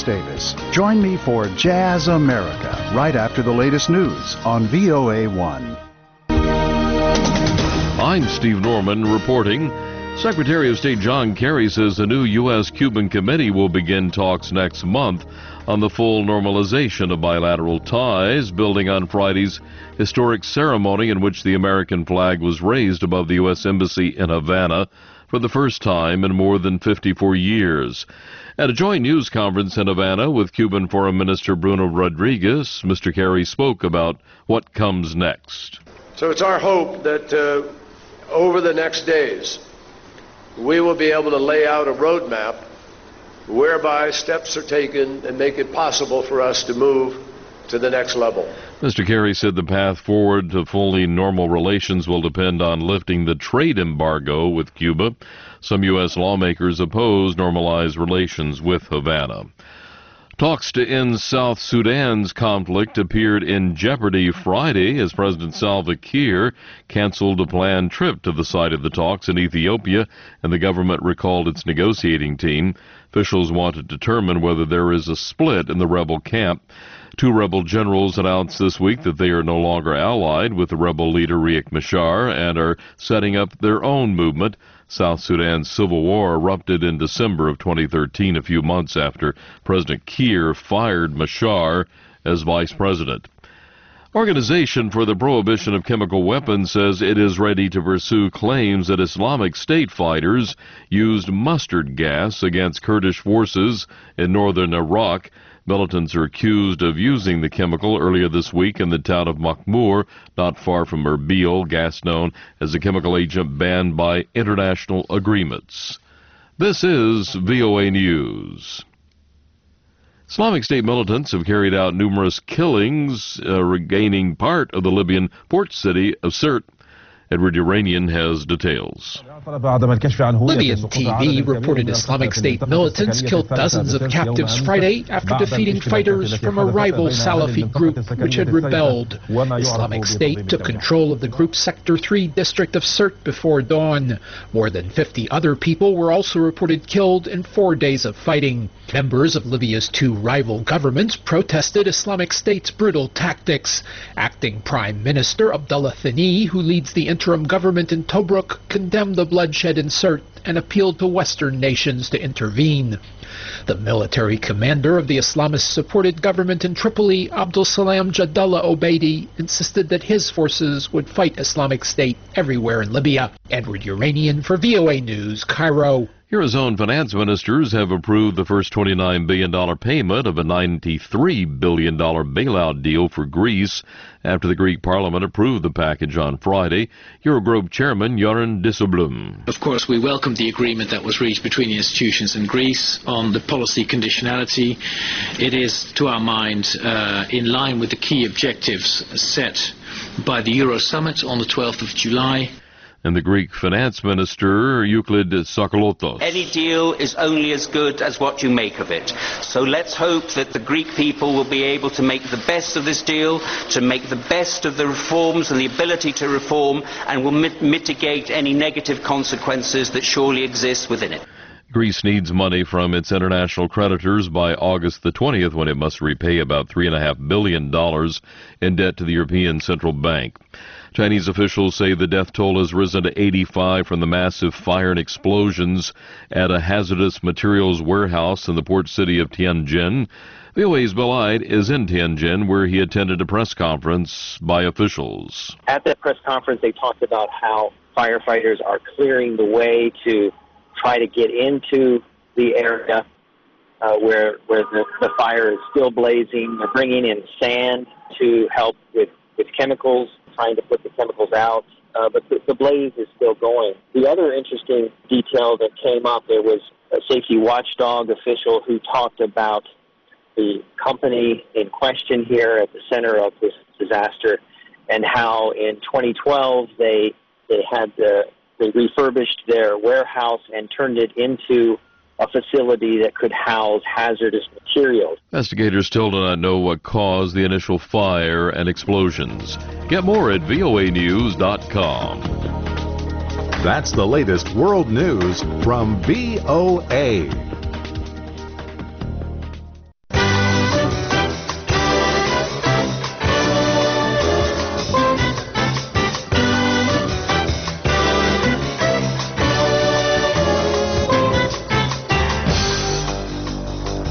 Davis. Join me for Jazz America right after the latest news on VOA1. I'm Steve Norman reporting. Secretary of State John Kerry says the new U.S.-Cuban committee will begin talks next month on the full normalization of bilateral ties, building on Friday's historic ceremony in which the American flag was raised above the U.S. Embassy in Havana for the first time in more than 54 years. At a joint news conference in Havana with Cuban Foreign Minister Bruno Rodriguez, Mr. Kerry spoke about what comes next. So it's our hope that over the next days, we will be able to lay out a roadmap whereby steps are taken and make it possible for us to move to the next level. Mr. Kerry said the path forward to fully normal relations will depend on lifting the trade embargo with Cuba. Some U.S. lawmakers oppose normalized relations with Havana. Talks to end South Sudan's conflict appeared in jeopardy Friday as President Salva Kiir canceled a planned trip to the site of the talks in Ethiopia, and the government recalled its negotiating team. Officials want to determine whether there is a split in the rebel camp. Two rebel generals announced this week that they are no longer allied with the rebel leader Riek Machar and are setting up their own movement. South Sudan's civil war erupted in December of 2013, a few months after President Kiir fired Machar as vice president. Organization for the Prohibition of Chemical Weapons says it is ready to pursue claims that Islamic State fighters used mustard gas against Kurdish forces in northern Iraq. Militants are accused of using the chemical earlier this week in the town of Makhmur, not far from Erbil, gas known as a chemical agent banned by international agreements. This is VOA News. Islamic State militants have carried out numerous killings, regaining part of the Libyan port city of Sirte. Edward Uranian has details. Libyan TV reported Islamic State militants killed dozens of captives Friday after defeating fighters from a rival Salafi group which had rebelled. Islamic State took control of the group's Sector 3 district of Sirte before dawn. More than 50 other people were also reported killed in 4 days of fighting. Members of Libya's two rival governments protested Islamic State's brutal tactics. Acting Prime Minister Abdullah Thani, who leads the interim government in Tobruk, condemned the bloodshed in Sirte and appealed to Western nations to intervene. The military commander of the Islamist-supported government in Tripoli, Abdul Salam Jadallah Obeidi, insisted that his forces would fight Islamic State everywhere in Libya. Edward Uranian for VOA News, Cairo. Eurozone finance ministers have approved the first $29 billion payment of a $93 billion bailout deal for Greece after the Greek parliament approved the package on Friday. Eurogroup chairman Yoran Dijsselbloem. Of course, we welcome the agreement that was reached between the institutions in Greece on the policy conditionality. It is, to our mind, in line with the key objectives set by the Euro Summit on the 12th of July. And the Greek finance minister, Euclid Tsakalotos. Any deal is only as good as what you make of it. So let's hope that the Greek people will be able to make the best of this deal, to make the best of the reforms and the ability to reform, and will mitigate any negative consequences that surely exist within it. Greece needs money from its international creditors by August the 20th, when it must repay about $3.5 billion in debt to the European Central Bank. Chinese officials say the death toll has risen to 85 from the massive fire and explosions at a hazardous materials warehouse in the port city of Tianjin. VOA's Bill Ide is in Tianjin, where he attended a press conference by officials. At that press conference, they talked about how firefighters are clearing the way to try to get into the area where the fire is still blazing. They're bringing in sand to help with chemicals, trying to put the chemicals out, but the blaze is still going. The other interesting detail that came up, there was a safety watchdog official who talked about the company in question here at the center of this disaster and how in 2012 they refurbished their warehouse and turned it into a facility that could house hazardous materials. Investigators still do not know what caused the initial fire and explosions. Get more at voanews.com. That's the latest world news from VOA.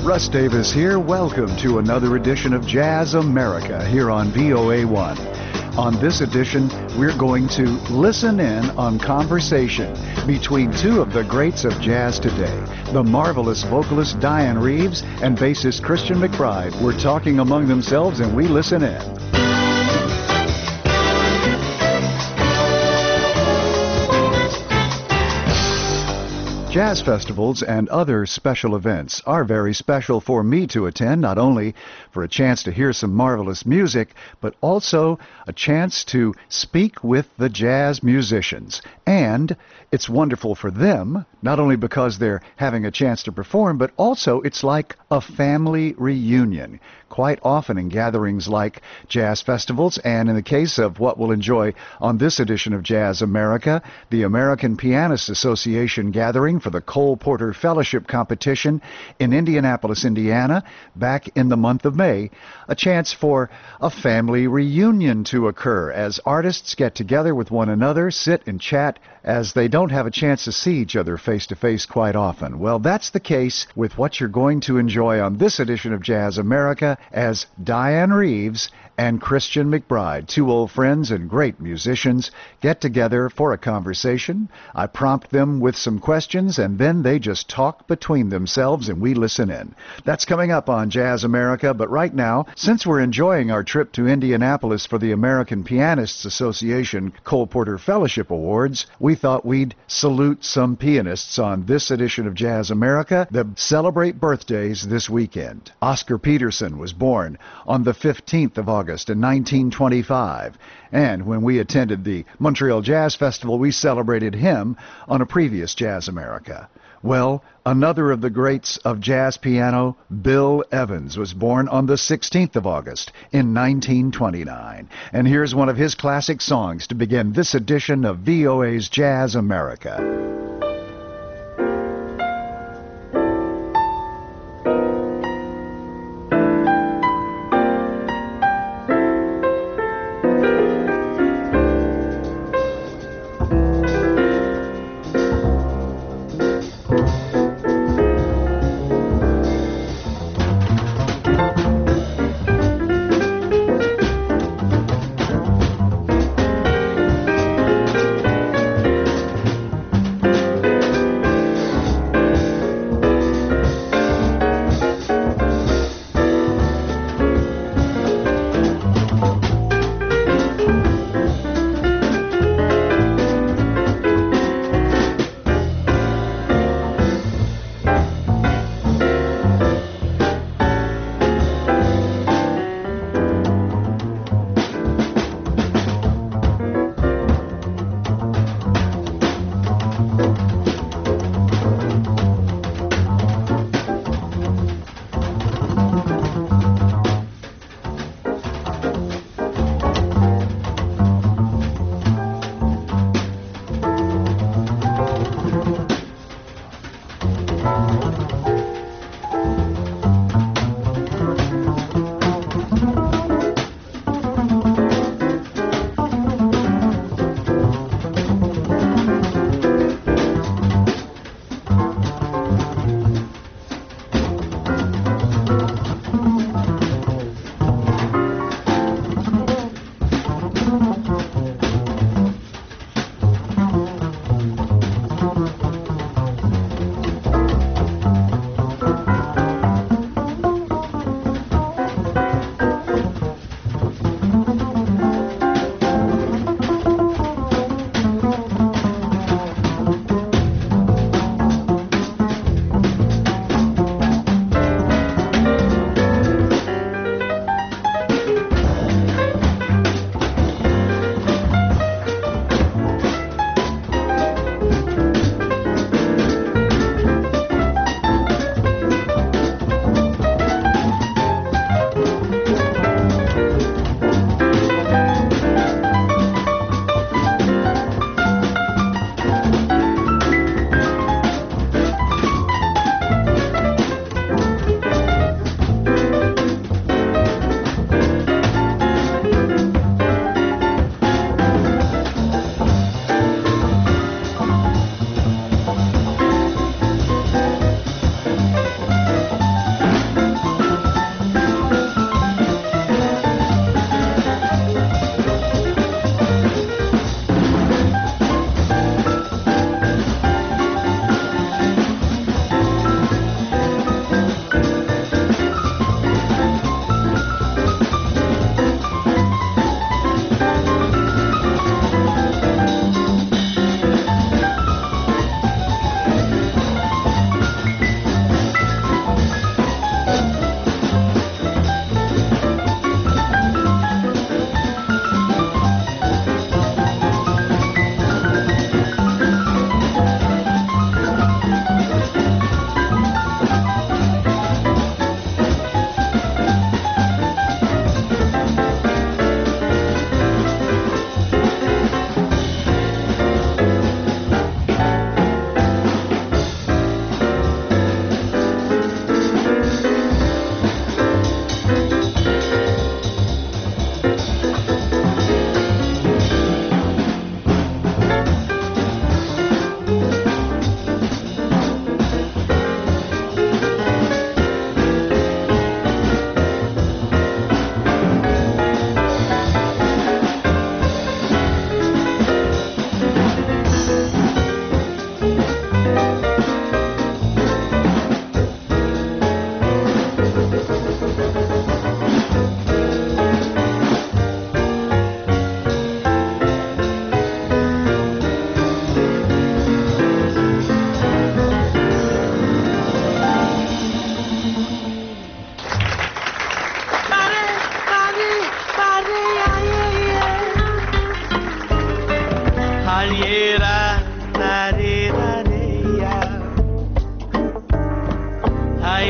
Russ Davis here. Welcome to another edition of Jazz America here on VOA1. On this edition, we're going to listen in on conversation between two of the greats of jazz today, the marvelous vocalist Dianne Reeves and bassist Christian McBride. We're talking among themselves and we listen in. Jazz festivals and other special events are very special for me to attend, not only for a chance to hear some marvelous music, but also a chance to speak with the jazz musicians. And it's wonderful for them, not only because they're having a chance to perform, but also it's like a family reunion. Quite often in gatherings like jazz festivals, and in the case of what we'll enjoy on this edition of Jazz America, the American Pianists Association gathering for the Cole Porter Fellowship Competition in Indianapolis, Indiana, back in the month of May, a chance for a family reunion to occur as artists get together with one another, sit and chat, as they don't have a chance to see each other face to face quite often. Well, that's the case with what you're going to enjoy on this edition of Jazz America, as Dianne Reeves and Christian McBride, two old friends and great musicians, get together for a conversation. I prompt them with some questions, and then they just talk between themselves and we listen in. That's coming up on Jazz America, but right now, since we're enjoying our trip to Indianapolis for the American Pianists Association Cole Porter Fellowship Awards, we thought we'd salute some pianists on this edition of Jazz America that celebrate birthdays this weekend. Oscar Peterson was born on the 15th of August in 1925, and when we attended the Montreal Jazz Festival, we celebrated him on a previous Jazz America. Well, another of the greats of jazz piano, Bill Evans, was born on the 16th of August in 1929. And here's one of his classic songs to begin this edition of VOA's Jazz America.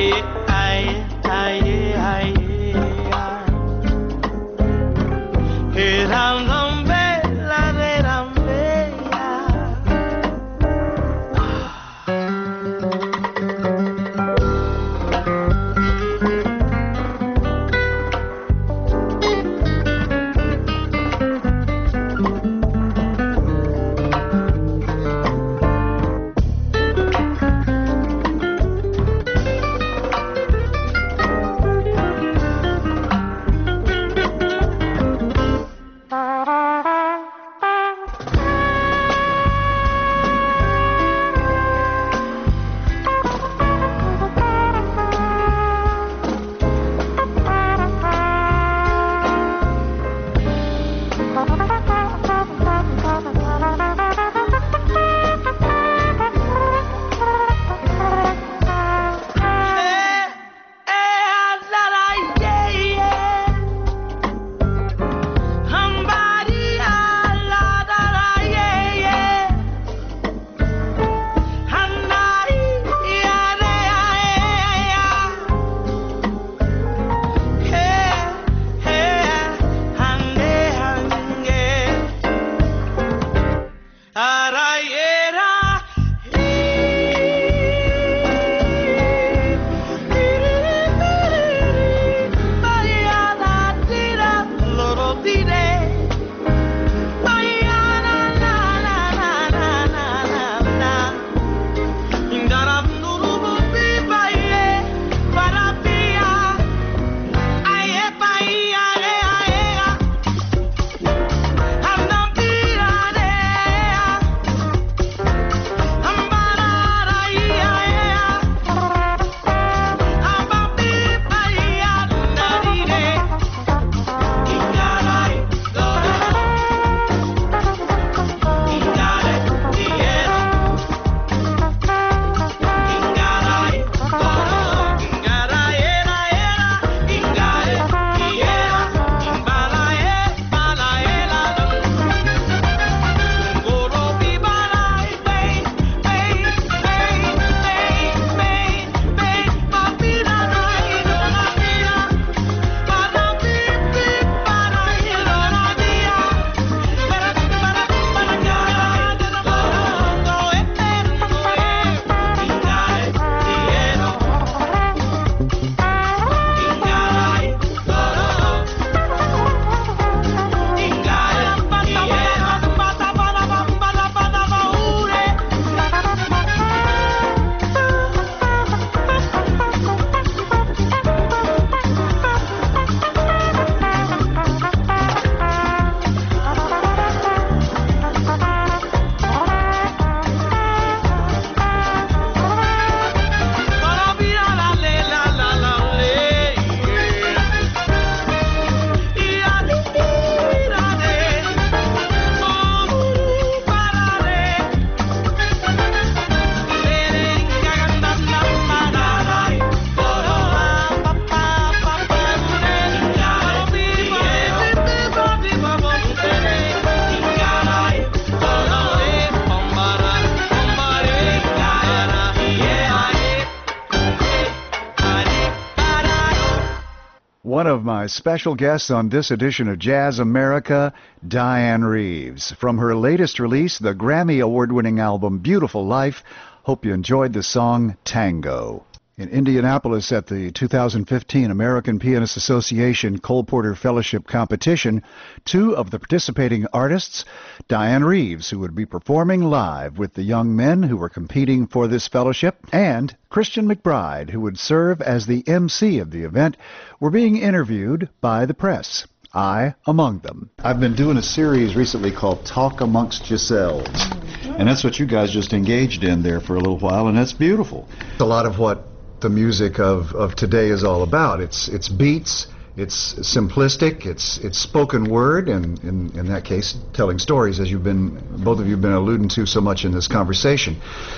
One of my special guests on this edition of Jazz America, Dianne Reeves. From her latest release, the Grammy Award-winning album Beautiful Life, hope you enjoyed the song Tango. In Indianapolis at the 2015 American Pianist Association Cole Porter Fellowship Competition, two of the participating artists, Dianne Reeves, who would be performing live with the young men who were competing for this fellowship, and Christian McBride, who would serve as the MC of the event, were being interviewed by the press. I among them. I've been doing a series recently called Talk Amongst Giselles, and that's what you guys just engaged in there for a little while, and that's beautiful. A lot of what the music of today is all about. It's beats, it's simplistic, it's spoken word, and in that case, telling stories, as both of you have been alluding to so much in this conversation.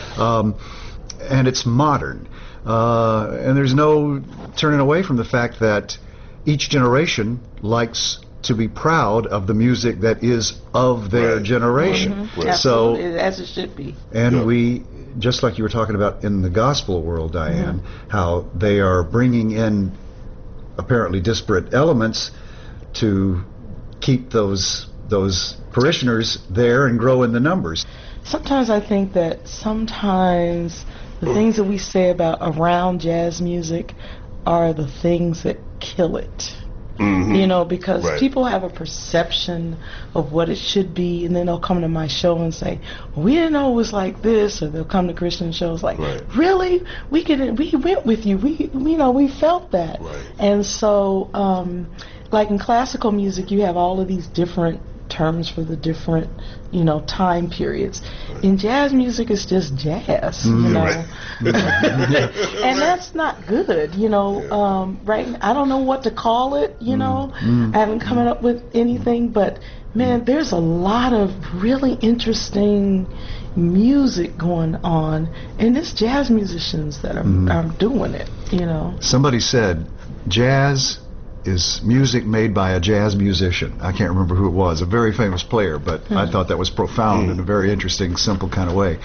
And it's modern. And there's no turning away from the fact that each generation likes to be proud of the music that is of their generation. So, as it should be. And we, just like you were talking about in the gospel world, Diane, how they are bringing in apparently disparate elements to keep those parishioners there and grow in the numbers. Sometimes I think that sometimes the things that we say about around jazz music are the things that kill it. You know, because people have a perception of what it should be, and then they'll come to my show and say, well, we didn't know it was like this, or they'll come to Christian shows like, really? We went with you. We felt that. And so, like in classical music, you have all of these different terms for the different, time periods. In jazz music, it's just jazz, and that's not good, right? I don't know what to call it, I haven't come up with anything, but man, there's a lot of really interesting music going on, and it's jazz musicians that are doing it, Somebody said, jazz is music made by a jazz musician. I can't remember who it was, a very famous player, but I thought that was profound in a very interesting, simple kind of way.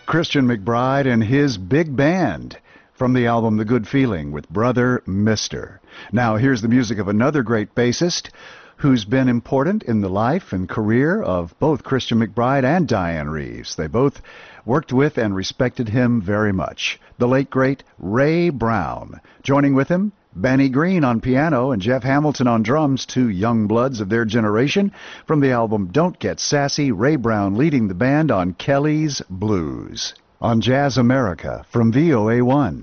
Christian McBride and his big band from the album The Good Feeling with Brother Mister. Now here's the music of another great bassist who's been important in the life and career of both Christian McBride and Dianne Reeves. They both worked with and respected him very much. The late, great Ray Brown. Joining with him, Benny Green on piano and Jeff Hamilton on drums, two young bloods of their generation. From the album Don't Get Sassy, Ray Brown leading the band on Kelly's Blues. On Jazz America from VOA1.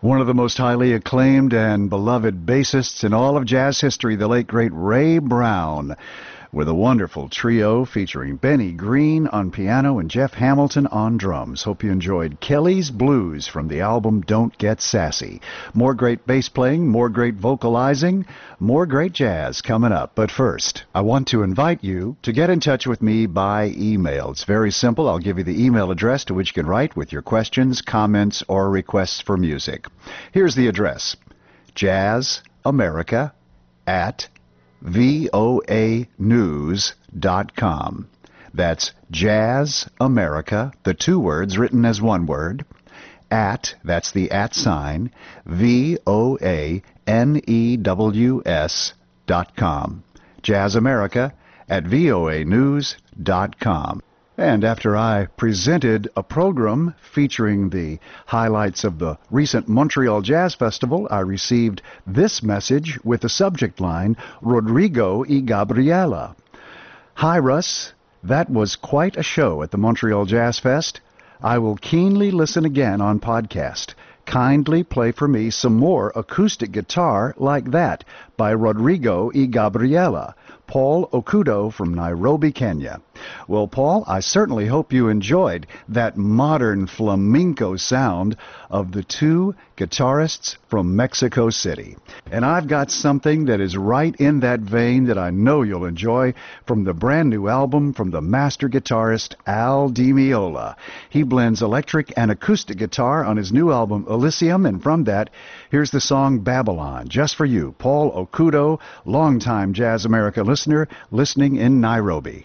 One of the most highly acclaimed and beloved bassists in all of jazz history, the late, great Ray Brown, with a wonderful trio featuring Benny Green on piano and Jeff Hamilton on drums. Hope you enjoyed Kelly's Blues from the album Don't Get Sassy. More great bass playing, more great vocalizing, more great jazz coming up. But first, I want to invite you to get in touch with me by email. It's very simple. I'll give you the email address to which you can write with your questions, comments, or requests for music. Here's the address: jazzamerica@voanews.com. That's Jazz America, the two words written as one word, that's the @ sign, VOANEWS.com. jazzamerica@voanews.com. And after I presented a program featuring the highlights of the recent Montreal Jazz Festival, I received this message with the subject line, Rodrigo y Gabriela. Hi, Russ. That was quite a show at the Montreal Jazz Fest. I will keenly listen again on podcast. Kindly play for me some more acoustic guitar like that by Rodrigo y Gabriela. Paul Okudo from Nairobi, Kenya. Well, Paul, I certainly hope you enjoyed that modern flamenco sound of the two guitarists from Mexico City. And I've got something that is right in that vein that I know you'll enjoy from the brand new album from the master guitarist Al Di Meola. He blends electric and acoustic guitar on his new album Elysium, and from that, here's the song Babylon, just for you, Paul Okudo, longtime Jazz America listener, listening in Nairobi.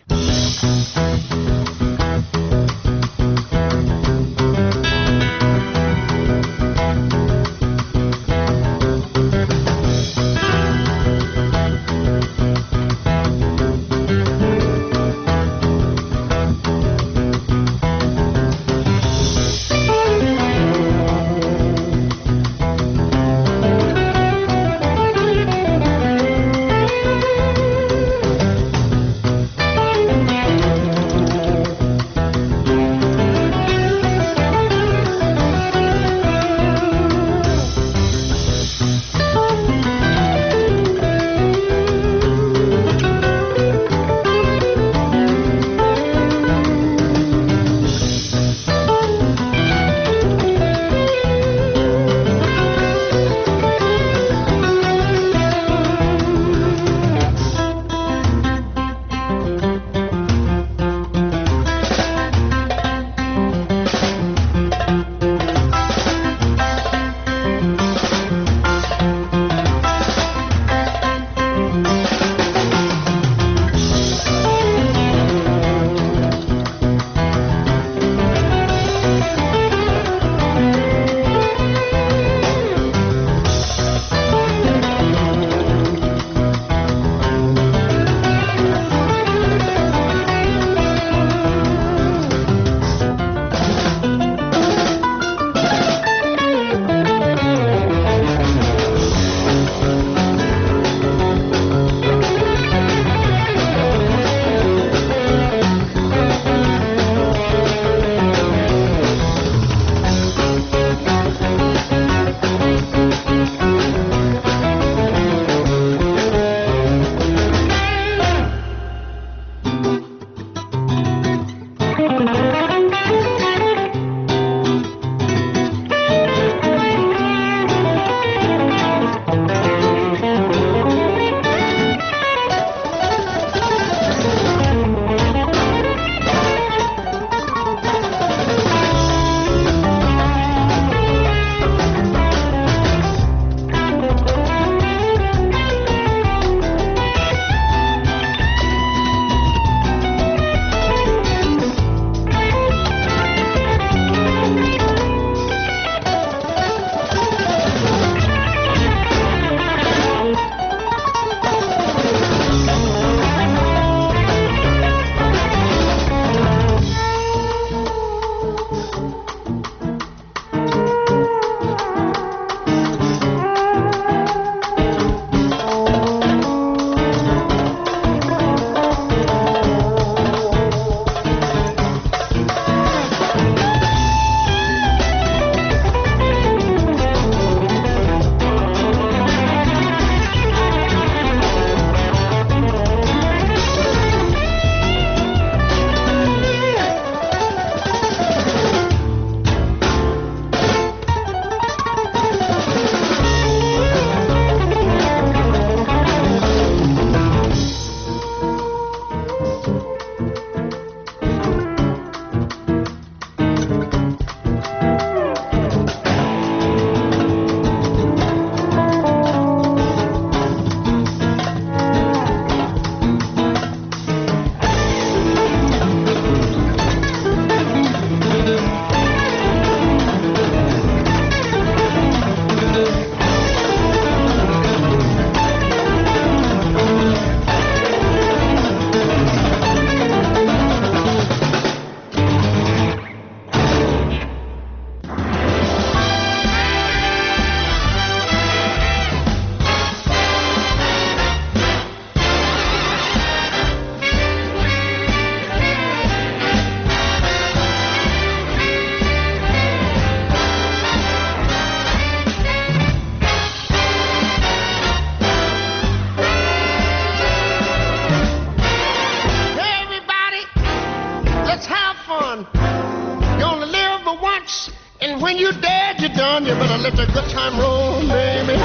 you dead, you're done. You better let the good time roll, baby.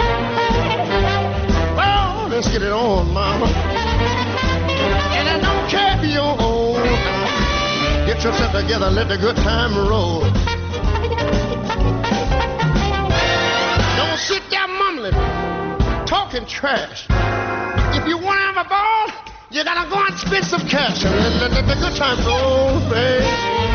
Well, let's get it on, mama. And I don't care if you're old. Get yourself together, let the good time roll. Don't sit there mumbling, talking trash. If you want to have a ball, you gotta go and spend some cash and let the good time roll, baby.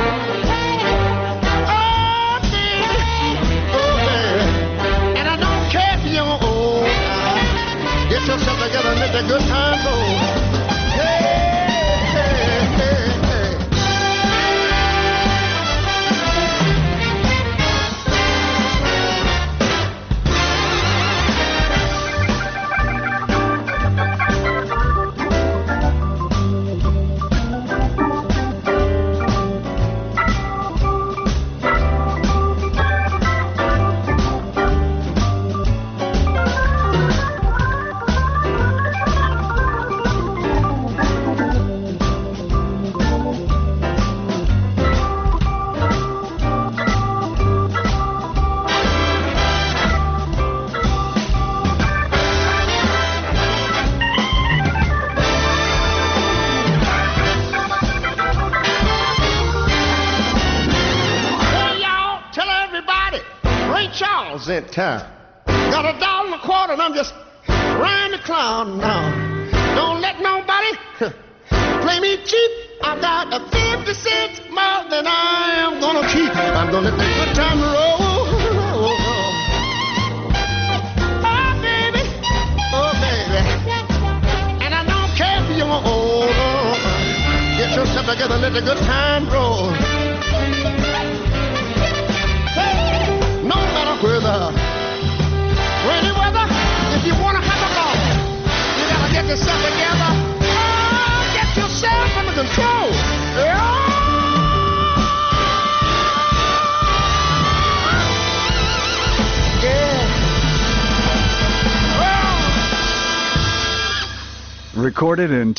Oh, baby. Oh, baby. And I don't care if you're old. Get yourself together and let the good time roll. Hey, hey, hey, hey. In town. Got $1.25 and I'm just riding the clown now. Don't let nobody play me cheap. I got a 50 cents more than I am gonna keep. I'm gonna let the good time roll. Oh, baby. Oh, baby. And I don't care if you're old. Get yourself together, let the good time roll. Weather, rainy weather, if you want to have a ball, you gotta get yourself together. Oh, get yourself under control. Yeah. Recorded in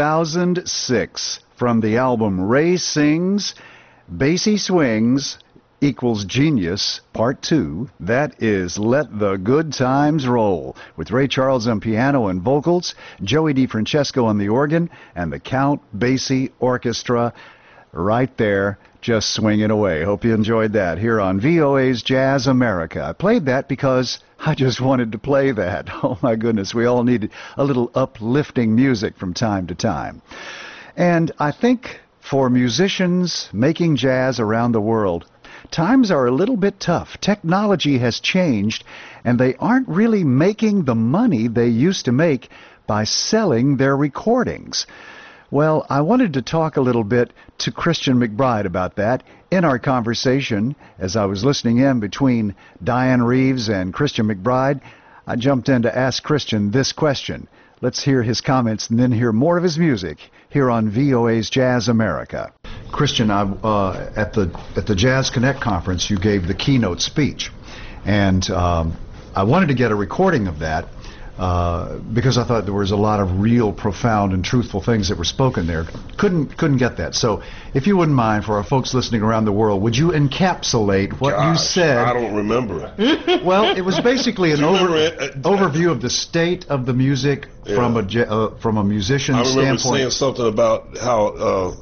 2006 from the album Ray Sings, Basie Swings equals Genius, Part 2. That is Let the Good Times Roll, with Ray Charles on piano and vocals, Joey DeFrancesco on the organ, and the Count Basie Orchestra right there, just swinging away. Hope you enjoyed that here on VOA's Jazz America. I played that because I just wanted to play that. Oh my goodness, we all need a little uplifting music from time to time. And I think for musicians making jazz around the world, times are a little bit tough. Technology has changed, and they aren't really making the money they used to make by selling their recordings. Well, I wanted to talk a little bit to Christian McBride about that in our conversation. As I was listening in between Diane Reeves and Christian McBride, I jumped in to ask Christian this question. Let's hear his comments and then hear more of his music here on VOA's Jazz America. Christian, at the Jazz Connect conference, you gave the keynote speech, and I wanted to get a recording of that because I thought there was a lot of real profound and truthful things that were spoken there. Couldn't get that. So, if you wouldn't mind, for our folks listening around the world, would you encapsulate what you said? I don't remember. Well, it was basically an overview of the state of the music from a musician's standpoint. I remember saying something about how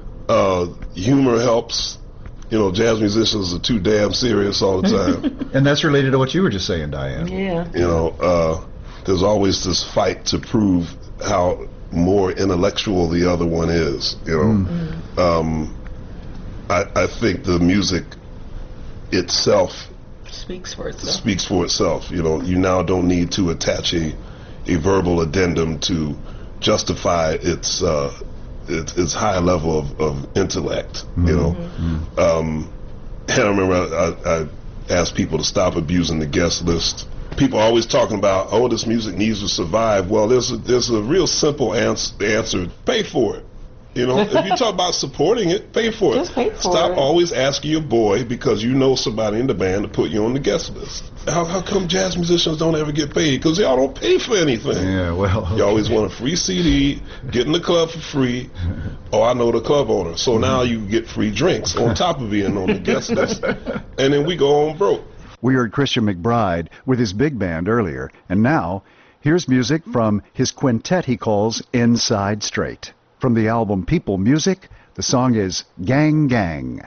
humor helps. You know, jazz musicians are too damn serious all the time. And that's related to what you were just saying, Diane. Yeah. You know, there's always this fight to prove how more intellectual the other one is. You know, I think the music itself speaks for itself. You know, you now don't need to attach a verbal addendum to justify its high level of intellect. You know, and I remember I asked people to stop abusing the guest list. People are always talking about, oh, this music needs to survive. Well, there's a real simple answer. Pay for it. You know, if you talk about supporting it, pay for it. Just pay for Stop it. always asking your boy because you know somebody in the band to put you on the guest list. How come jazz musicians don't ever get paid? Because y'all don't pay for anything. Yeah, well. Okay. You always want a free CD, get in the club for free. Oh, I know the club owner. So now you get free drinks on top of being on the guest list. And then we go on broke. We heard Christian McBride with his big band earlier. And now, here's music from his quintet he calls Inside Straight. From the album People Music, the song is Gang Gang.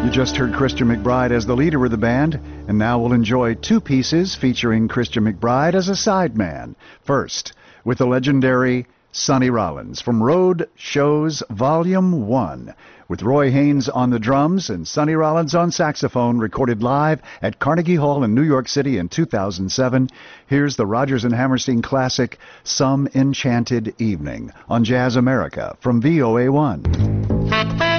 You just heard Christian McBride as the leader of the band, and now we'll enjoy two pieces featuring Christian McBride as a sideman. First, with the legendary Sonny Rollins from Road Shows Volume 1, with Roy Haynes on the drums and Sonny Rollins on saxophone, recorded live at Carnegie Hall in New York City in 2007. Here's the Rodgers and Hammerstein classic, Some Enchanted Evening, on Jazz America from VOA1.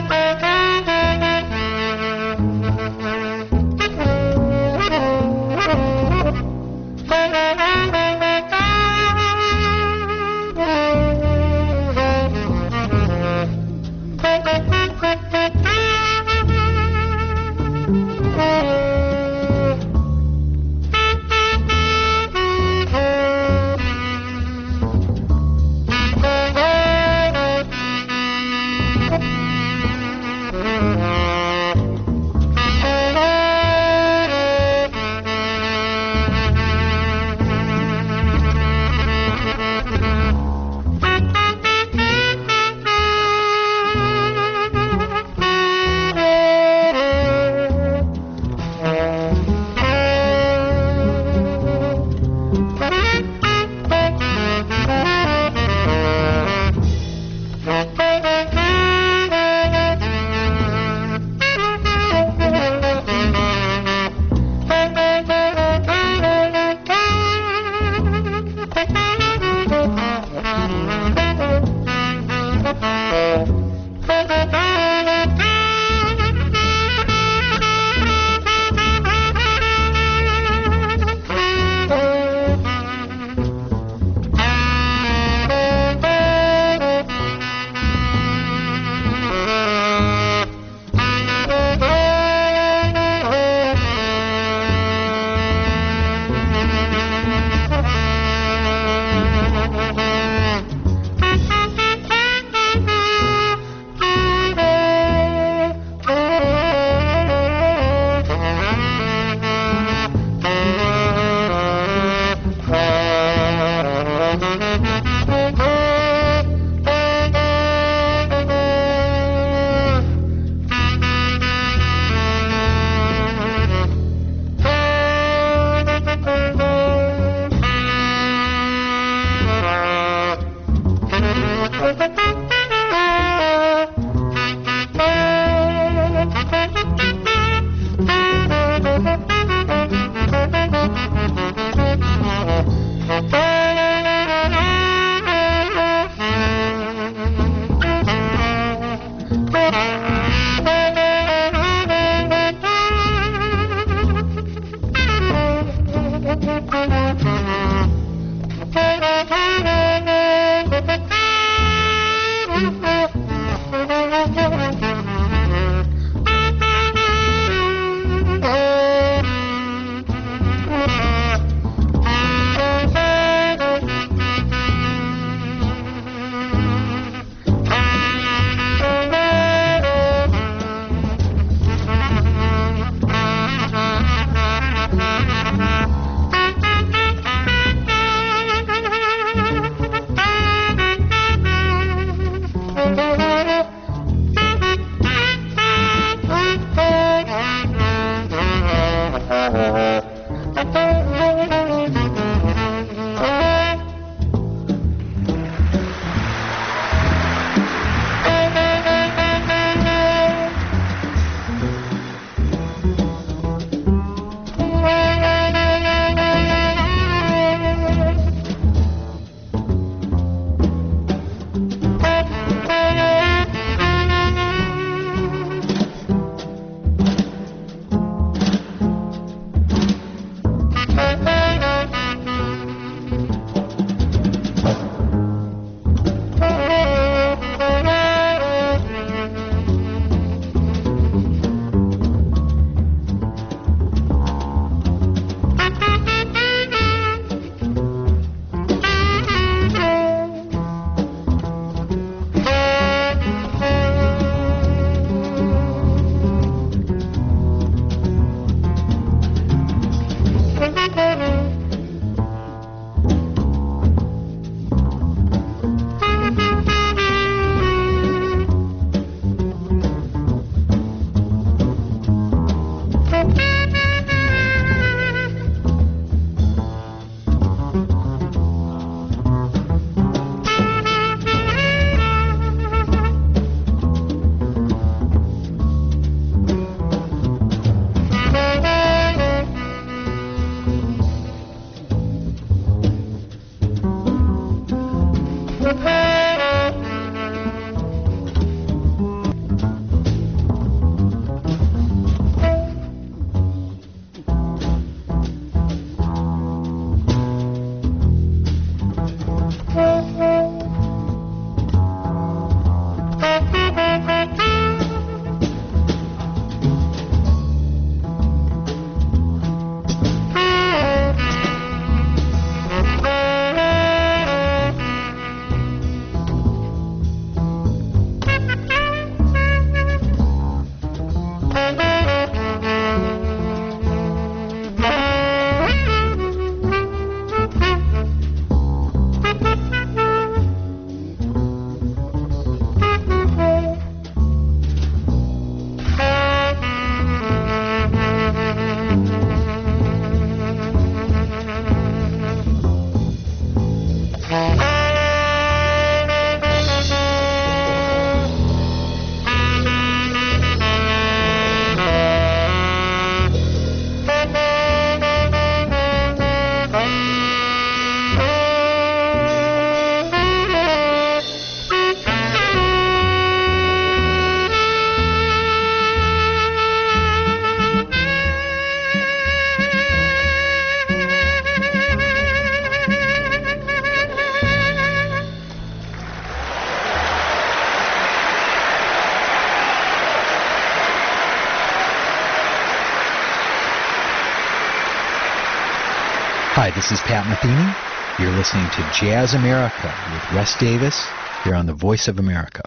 Hi, this is Pat Metheny. You're listening to Jazz America with Wes Davis here on the Voice of America.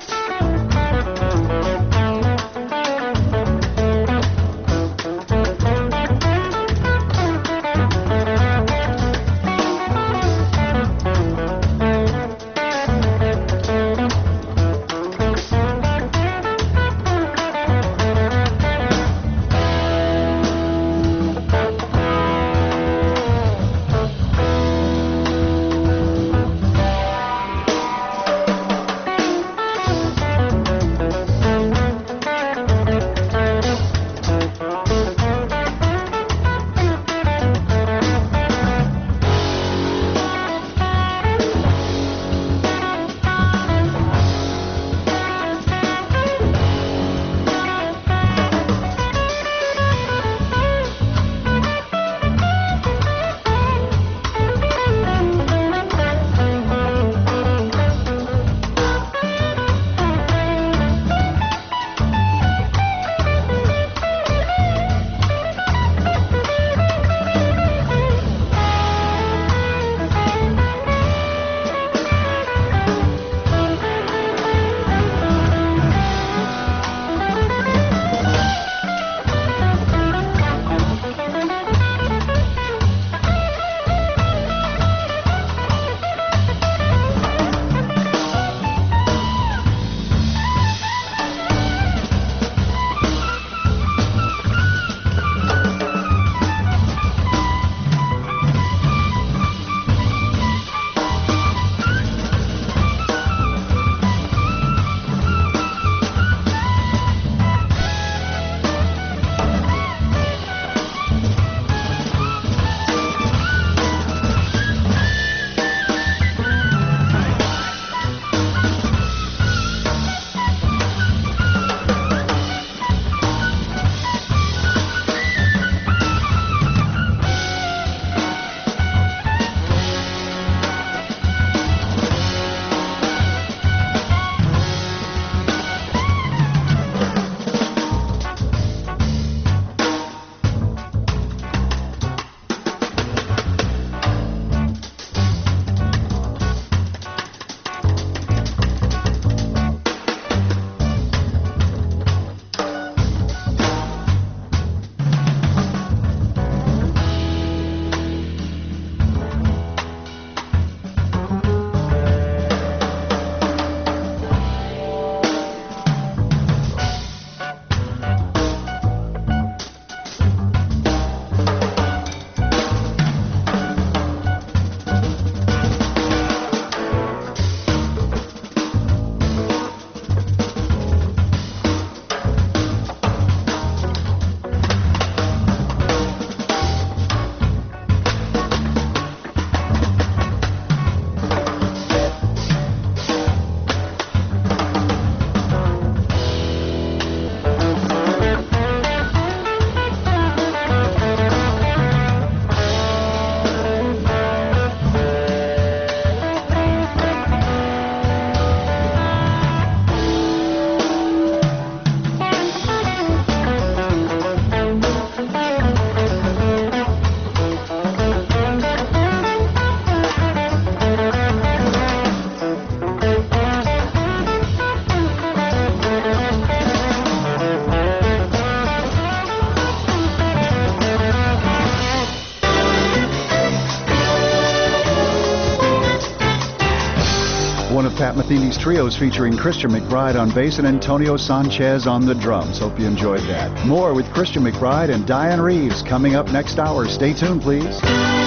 One of Pat Metheny's trios featuring Christian McBride on bass and Antonio Sanchez on the drums. Hope you enjoyed that. More with Christian McBride and Diane Reeves coming up next hour. Stay tuned, please.